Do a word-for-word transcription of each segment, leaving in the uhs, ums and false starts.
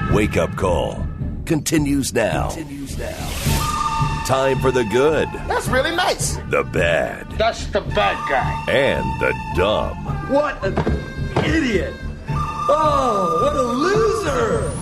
Wake Up Call continues now. Continues now. Time for the good. That's really nice. The bad. That's the bad guy. And the dumb. What an idiot. Oh, what a loser.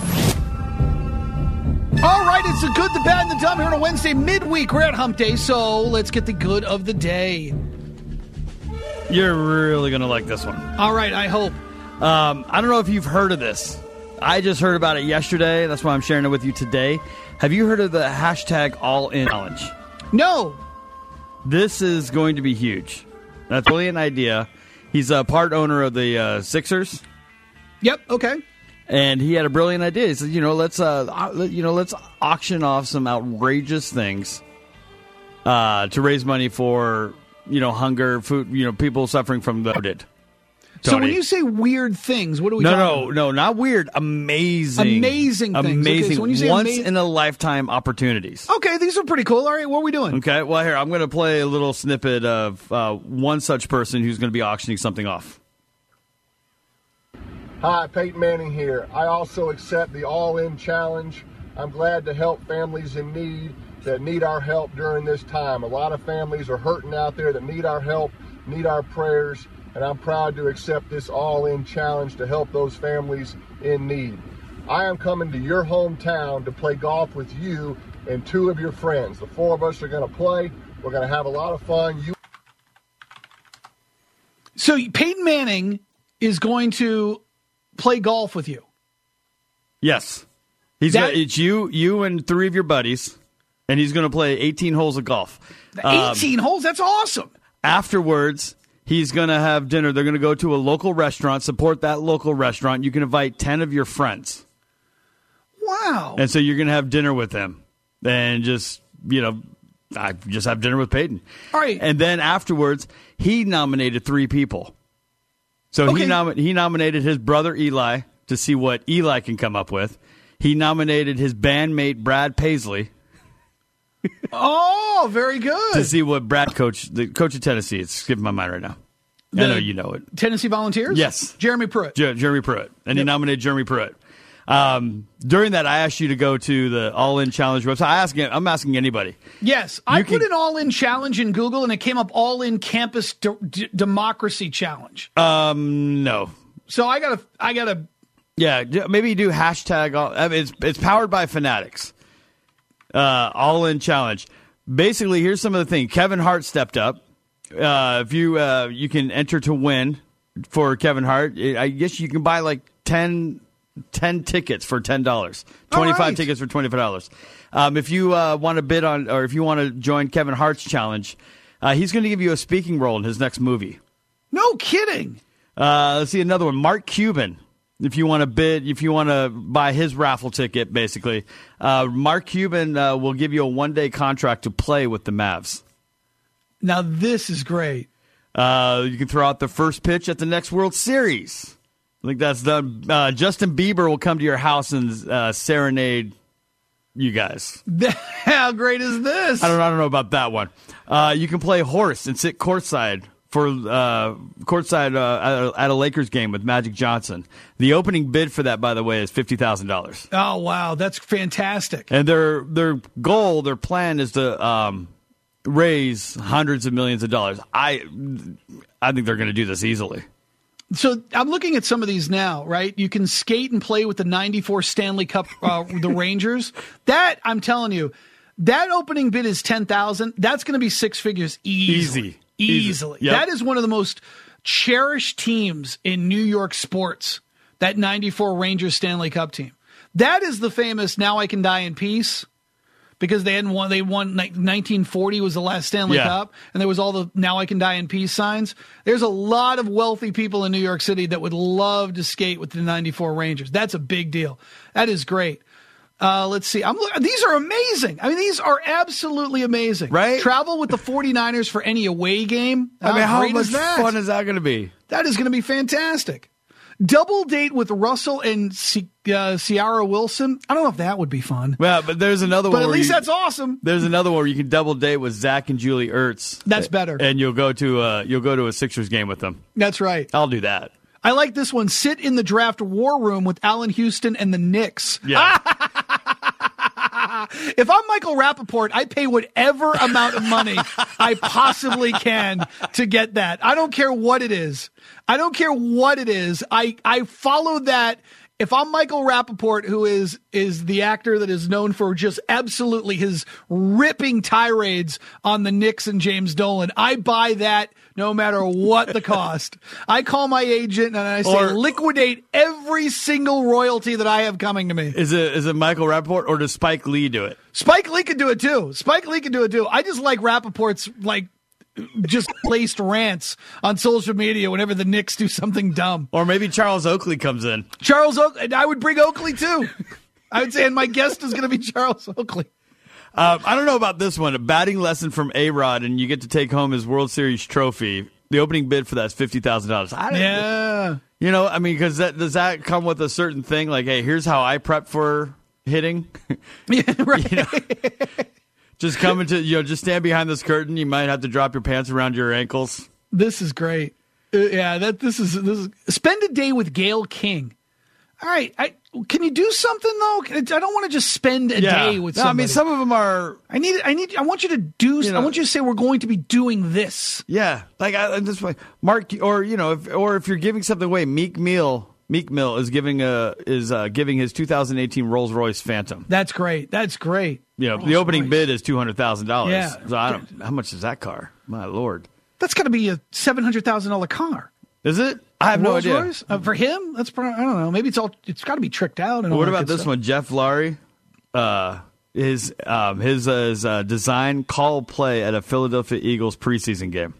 All right, it's the good, the bad, and the dumb here on a Wednesday midweek. We're at Hump Day, so let's get the good of the day. You're really going to like this one. All right, I hope. Um, I don't know if you've heard of this. I just heard about it yesterday. That's why I'm sharing it with you today. Have you heard of the hashtag All In Challenge? No. This is going to be huge. That's really an idea. He's a part owner of the uh, Sixers. Yep, okay. And he had a brilliant idea. He said, you know, let's uh, you know, let's auction off some outrageous things uh, to raise money for, you know, hunger, food, you know, people suffering from the COVID. So when you say weird things, what are we no, talking no, about? No, not weird. Amazing. Amazing things. Amazing. Okay, so when you say once ama- in a lifetime opportunities. Okay, these are pretty cool. All right, what are we doing? Okay, well, here, I'm going to play a little snippet of uh, one such person who's going to be auctioning something off. Hi, Peyton Manning here. I also accept the All-In Challenge. I'm glad to help families in need that need our help during this time. A lot of families are hurting out there that need our help, need our prayers, and I'm proud to accept this All-In Challenge to help those families in need. I am coming to your hometown to play golf with you and two of your friends. The four of us are going to play. We're going to have a lot of fun. You. So Peyton Manning is going to play golf with you. Yes. He's That- gonna, it's you, you and three of your buddies, and he's going to play eighteen holes of golf. eighteen um, holes? That's awesome. Afterwards, he's going to have dinner. They're going to go to a local restaurant, support that local restaurant. You can invite ten of your friends. Wow. And so you're going to have dinner with them. And just, you know, I just have dinner with Peyton. All right. And then afterwards, he nominated three people. So Okay. he, nom- he nominated his brother Eli to see what Eli can come up with. He nominated his bandmate Brad Paisley. Oh, very good. To see what Brad coach, the coach of Tennessee, it's skipping my mind right now. The I know you know it. Tennessee Volunteers? Yes. Jeremy Pruitt. Jer- Jeremy Pruitt. And Yep. he nominated Jeremy Pruitt. Um, during that, I asked you to go to the All In Challenge website. I ask, I'm asking anybody. Yes. I You put can- an all-in challenge in Google, and it came up all-in campus de- d- democracy challenge. Um, no. So I got to I got to Yeah, d- maybe you do hashtag. All, I mean, it's it's powered by Fanatics. Uh, All In Challenge. Basically, here's some of the things. Kevin Hart stepped up. Uh, if you uh, you can enter to win for Kevin Hart, I guess you can buy like ten, ten tickets for ten dollars. twenty-five right. tickets for twenty-five dollars. Um, if you uh, want to bid on, or if you want to join Kevin Hart's challenge, uh, he's going to give you a speaking role in his next movie. No kidding. Uh, let's see another one. Mark Cuban. If you want to bid, if you want to buy his raffle ticket, basically, uh, Mark Cuban uh, will give you a one-day contract to play with the Mavs. Now this is great. Uh, you can throw out the first pitch at the next World Series. I think that's done. Uh, Justin Bieber will come to your house and uh, serenade you guys. How great is this? I don't, I don't know about that one. Uh, you can play horse and sit courtside for uh, courtside uh, at a Lakers game with Magic Johnson. The opening bid for that, by the way, is fifty thousand dollars. Oh wow, that's fantastic. And their their goal, their plan is to um, raise hundreds of millions of dollars. I I think they're going to do this easily. So I'm looking at some of these now, right? You can skate and play with the ninety-four Stanley Cup, uh, the Rangers. That, I'm telling you, that opening bid is ten thousand dollars. That's going to be six figures easily. Easy. Easily. Yep. That is one of the most cherished teams in New York sports, that ninety-four Rangers Stanley Cup team. That is the famous Now I Can Die in Peace, because they hadn't won. They won like nineteen forty was the last Stanley Yeah. Cup, and there was all the Now I Can Die in Peace signs. There's a lot of wealthy people in New York City that would love to skate with the ninety-four Rangers. That's a big deal. That is great. Uh, let's see. I'm look, These are amazing. I mean, these are absolutely amazing. Right? Travel with the 49ers for any away game. I mean, how great much is that? fun is that going to be? That is going to be fantastic. Double date with Russell and C- uh, Ciara Wilson. I don't know if that would be fun. Well, but there's another But one. at where least you- that's awesome. There's another one where you can double date with Zach and Julie Ertz. That's better. And you'll go to uh, you'll go to a Sixers game with them. That's right. I'll do that. I like this one. Sit in the draft war room with Allen Houston and the Knicks. Yeah. If I'm Michael Rappaport, I pay whatever amount of money I possibly can to get that. I don't care what it is. I don't care what it is. I, I follow that. If I'm Michael Rappaport, who is is the actor that is known for just absolutely his ripping tirades on the Knicks and James Dolan, I buy that no matter what the cost. I call my agent and I say, Or- liquidate every single royalty that I have coming to me. Is it is it Michael Rappaport or does Spike Lee do it? Spike Lee could do it too. Spike Lee could do it too. I just like Rappaport's like just placed rants on social media whenever the Knicks do something dumb. Or maybe Charles Oakley comes in. Charles Oakley, and I would bring Oakley too. I would say, and my guest is going to be Charles Oakley. Uh, I don't know about this one. A batting lesson from A-Rod, and you get to take home his World Series trophy. The opening bid for that is fifty thousand dollars. Yeah. You know, I mean, because that, does that come with a certain thing? Like, hey, here's how I prep for hitting. Yeah, right. You know? Just come into, you know, just stand behind this curtain. You might have to drop your pants around your ankles. This is great. Uh, yeah, that this is this is spend a day with Gayle King. All right, I can you do something though? I don't want to just spend a Yeah. day with No, somebody. I mean, some of them are, I need I need I want you to do You know- I want you to say we're going to be doing this. yeah. Like, I, I'm just like, Mark, or, you know, if, or if you're giving something away, Meek Mill, Meek Mill is giving a, is uh, giving his two thousand eighteen Rolls Royce Phantom. That's great. That's great. You know, the Rolls opening Royce. bid is two hundred thousand dollars. Yeah. So I don't, how much is that car? My Lord. That's got to be a seven hundred thousand dollar car. Is it? I have no Rolls idea. Royce? Uh, for him, that's probably, I don't know. Maybe it's all it's got to be tricked out. And all What that about good this stuff. one? Jeff Lowry, uh, his um, his, uh, his uh, design call play at a Philadelphia Eagles preseason game.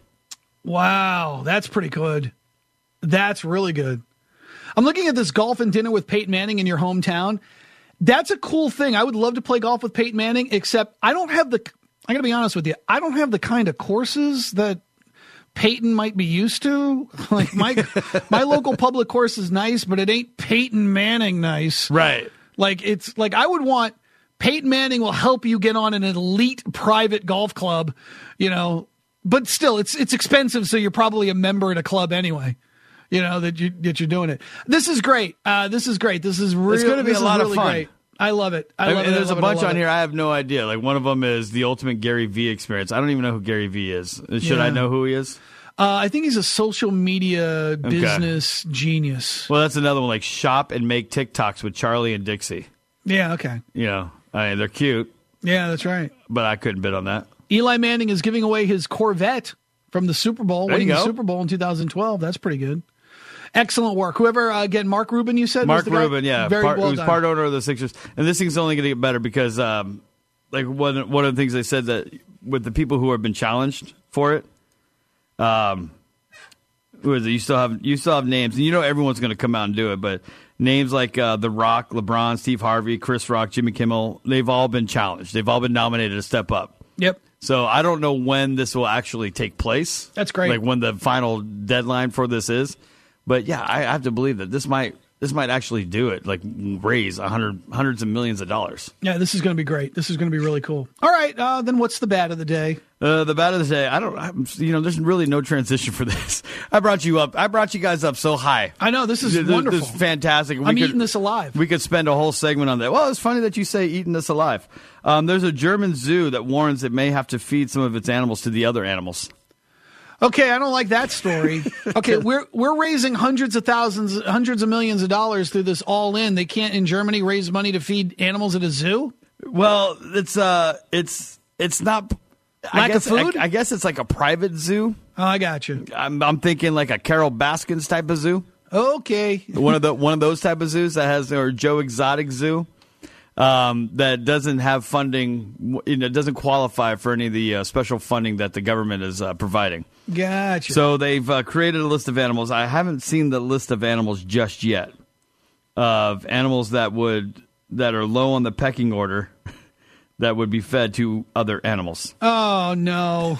Wow, that's pretty good. That's really good. I'm looking at this golf and dinner with Peyton Manning in your hometown. That's a cool thing. I would love to play golf with Peyton Manning, except I don't have the, I got to be honest with you, I don't have the kind of courses that Peyton might be used to. Like my my local public course is nice, but it ain't Peyton Manning nice. Right. Like it's like I would want Peyton Manning will help you get on an elite private golf club, you know, but still it's it's expensive, so you're probably a member at a club anyway. You know that you that you're doing it. This is great. Uh, this is great. This is really gonna be a lot of really fun. Great. I love it. I I love mean, it. I there's a love it. I bunch love on it. here. I have no idea. Like one of them is the ultimate Gary Vee experience. I don't even know who Gary Vee is. Should I Yeah. know who he is? Uh, I think he's a social media business genius. Well, that's another one. Like shop and make TikToks with Charlie and Dixie. Yeah. Okay. You know, I mean, they're cute, Yeah, that's right. but I couldn't bid on that. Eli Manning is giving away his Corvette from the Super Bowl, There you winning the go. Super Bowl in two thousand twelve. That's pretty good. Excellent work. Whoever, uh, again, Mark Rubin, you said? was Mark the guy? Rubin, yeah, Very part, well who's done. part owner of the Sixers, and this thing's only going to get better because, um, like one one of the things they said that with the people who have been challenged for it, um, who is it? You still have you still have names, and you know everyone's going to come out and do it, but names like uh, The Rock, LeBron, Steve Harvey, Chris Rock, Jimmy Kimmel, they've all been challenged. They've all been nominated to step up. Yep. So I don't know when this will actually take place. That's great. Like when the final deadline for this is. But yeah, I have to believe that this might this might actually do it. Like raise a hundred hundreds of millions of dollars. Yeah, this is going to be great. This is going to be really cool. All right, uh, then what's the bad of the day? Uh, the bad of the day. I don't. I'm, you know, there's really no transition for this. I brought you up. I brought you guys up so high. I know, this is This- this wonderful. is fantastic. We I'm could- eating this alive. We could spend a whole segment on that. Well, it's funny that you say eating this alive. Um, there's a German zoo that warns it may have to feed some of its animals to the other animals. Okay, I don't like that story. Okay, we're we're raising hundreds of thousands, hundreds of millions of dollars through this all in. They can't in Germany raise money to feed animals at a zoo? Well, it's uh, it's it's not. I Lack of guess, food? I, I guess it's like a private zoo. Oh, I got you. I'm, I'm thinking like a Carol Baskins type of zoo. Okay. one of the one of those type of zoos that has, or Joe Exotic Zoo, um, that doesn't have funding. You know, doesn't qualify for any of the uh, special funding that the government is uh, providing. Gotcha. So they've uh, created a list of animals. I haven't seen the list of animals just yet. Of animals that would that are low on the pecking order, that would be fed to other animals. Oh, no.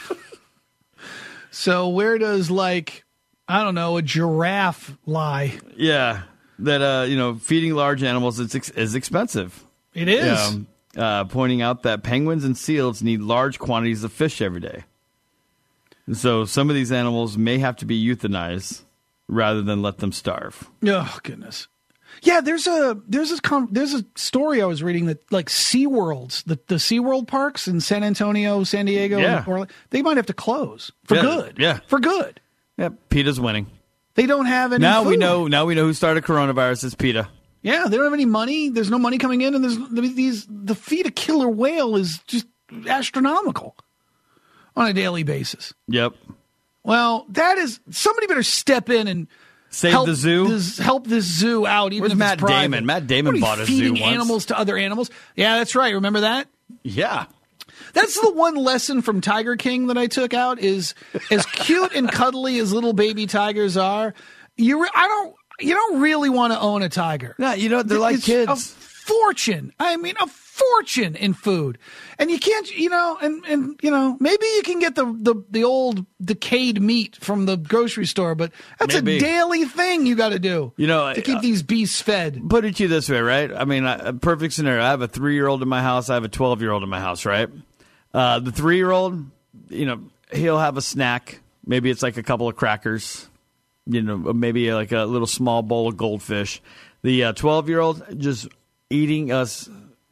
So where does, like, I don't know, a giraffe lie? Yeah, that uh, you know, feeding large animals is ex- is expensive. It is. Um, uh, pointing out that penguins and seals need large quantities of fish every day. And so some of these animals may have to be euthanized rather than let them starve. Oh, goodness. Yeah, there's a there's a com- there's a story I was reading that like SeaWorlds, the the SeaWorld parks in San Antonio, San Diego, Yeah. and Orlando, they might have to close for Yeah, good. yeah. For good. Yeah, PETA's winning. They don't have any Now we food. know. Now we know who started coronavirus. It's PETA. Yeah, they don't have any money. There's no money coming in, and there's these the feed a killer whale is just astronomical on a daily basis. Yep. Well, that is somebody better step in and Save help the zoo? This, help this zoo out. Even Where's if Matt it's private. Damon? Matt Damon What are you bought a zoo feeding once. animals to other animals. Yeah, that's right. Remember that? Yeah. That's the one lesson from Tiger King that I took out is as cute and cuddly as little baby tigers are, you re- I don't you don't really want to own a tiger. No, you know, they're like It's kids. A fortune. I mean, a fortune in food. And you can't, you know, and, and you know, maybe you can get the, the, the old decayed meat from the grocery store, but that's Maybe. a daily thing you got to do. You know, to keep uh, these beasts fed. Put it to you this way, right? I mean, a perfect scenario. I have a three-year-old in my house. I have a twelve-year-old in my house, right? Uh, the three-year-old, you know, he'll have a snack. Maybe it's like a couple of crackers, you know, maybe like a little small bowl of goldfish. The uh, twelve-year-old just eating us,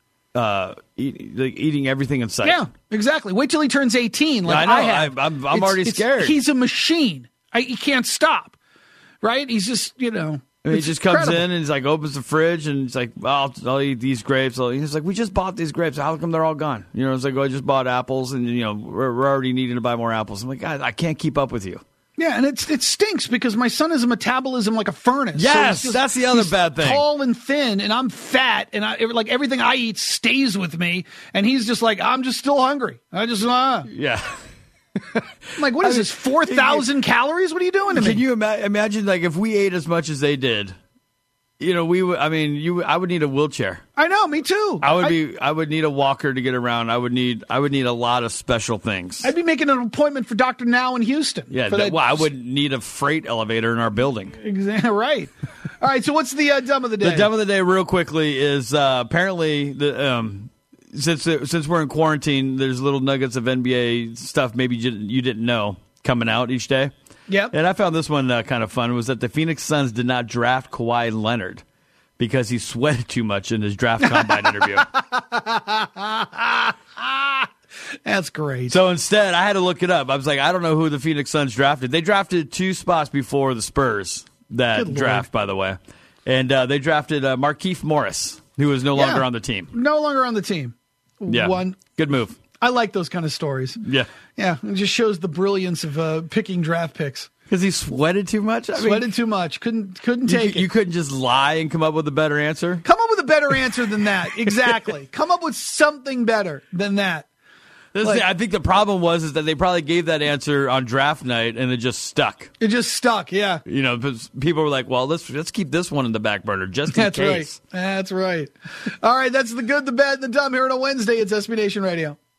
uh, eat, like eating everything in sight. Yeah, exactly. Wait till he turns eighteen. Like I know. I have. I- I'm- I'm It's- already it's- scared. He's a machine. I, he can't stop. Right? He's just, you know. And he it's just comes incredible. in and he's like opens the fridge and he's like, I'll, I'll eat these grapes. I'll, he's like, we just bought these grapes. How come they're all gone? You know, it's like, oh, I just bought apples and, you know, we're, we're already needing to buy more apples. I'm like, God, I can't keep up with you. Yeah, and it's it stinks because my son has a metabolism like a furnace. So Yes, he's that's the other he's bad thing. Tall and thin, and I'm fat, and I like everything I eat stays with me. And he's just like, I'm just still hungry. I just, uh. Yeah. I'm like, what is I mean, this? Four thousand calories? What are you doing to me? Can you ima- imagine, like, if we ate as much as they did? You know, we would. I mean, you. I would need a wheelchair. I know, me too. I would be. I would need a walker to get around. I would need. I would need a lot of special things. I'd be making an appointment for Doctor Now in Houston. Yeah. for that- that- well, I would need a freight elevator in our building. Exactly right. All right. So what's the uh, dumb of the day? The dumb of the day, real quickly, is uh, apparently the um, since since we're in quarantine, there's little nuggets of N B A stuff maybe you didn't, you didn't know coming out each day. Yep. And I found this one uh, kind of fun. Was that the Phoenix Suns did not draft Kawhi Leonard because he sweated too much in his draft combine interview. That's great. So instead, I had to look it up. I was like, I don't know who the Phoenix Suns drafted. They drafted two spots before the Spurs that Good draft, by the way. And uh, they drafted uh, Markieff Morris, who is no Yeah. longer on the team. No longer on the team. Yeah. One. Good move. I like those kind of stories. Yeah. Yeah, it just shows the brilliance of uh, picking draft picks. Because he sweated too much? I mean, Sweated too much. Couldn't couldn't you, take you it. couldn't just lie and come up with a better answer? Come up with a better answer than that. Exactly. Come up with something better than that. This Like- thing, I think the problem was is that they probably gave that answer on draft night and it just stuck. It just stuck. Yeah. You know, 'cause people were like, "Well, let's let's keep this one in the back burner just in That's case." right. That's right. All right. That's the good, the bad, and the dumb here on a Wednesday. It's S B Nation Radio.